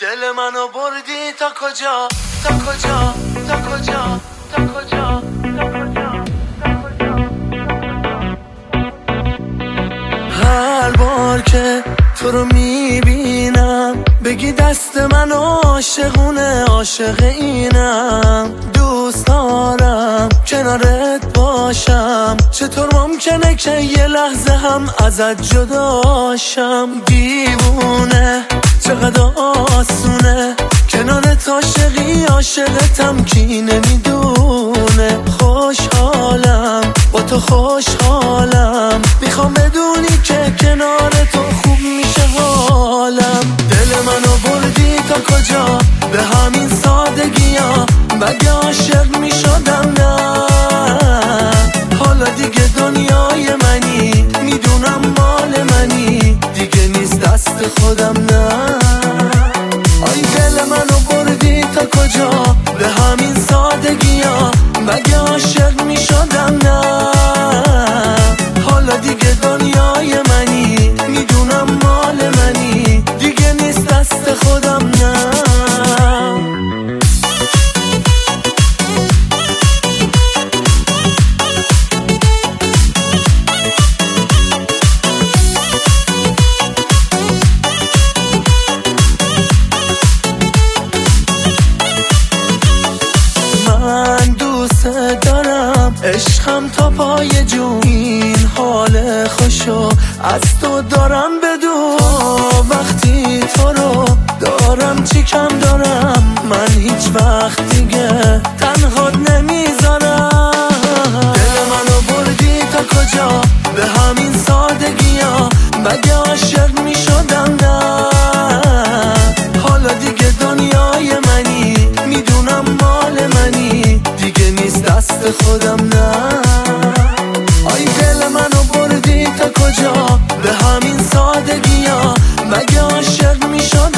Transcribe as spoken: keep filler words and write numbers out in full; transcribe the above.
دل منو بردی تا کجا تا کجا تا کجا تا کجا تا کجا. هر بار که تو رو میبینم بگی دست من عاشقونه عاشق اینم، دوست دارم کنارت باشم، چطور ممکنه که یه لحظه هم ازت جداشم. دیوونه چقدر آسونه کنارت عاشقی عاشقتم کی نمیدونه. خوشحالم با تو خوشحالم، میخوام بدونی که کنار تو خوب میشه حالم. دل منو بردی تا کجا به همین سادگی ها، مگه عاشق میشدم نه؟ حالا دیگه دنیای منی، میدونم مال منی، دیگه نیست دست خودم نه. آی دل منو بردی تا کجا به همین سادگی ها، مگه عاشق میشدم نه؟ حالا دیگه دنیای منی، میدونم مال منی، دیگه نیست دست خودم نه. من دوست دارم عشقم تا پای جون، این حال خوشو از تو دارم بدون. وقتی تو رو دارم چی کم دارم، من هیچ وقت دیگه تنهات نمیذارم. دل منو بردی تا کجا به همین سادگی ها، مگه عاشق میشدم نه؟ حالا دیگه دنیای منی، میدونم مال منی، دیگه نیست دست خودم نه. آی دل منو بردی تا کجا به همین سادگی ها، مگه عاشق میشدم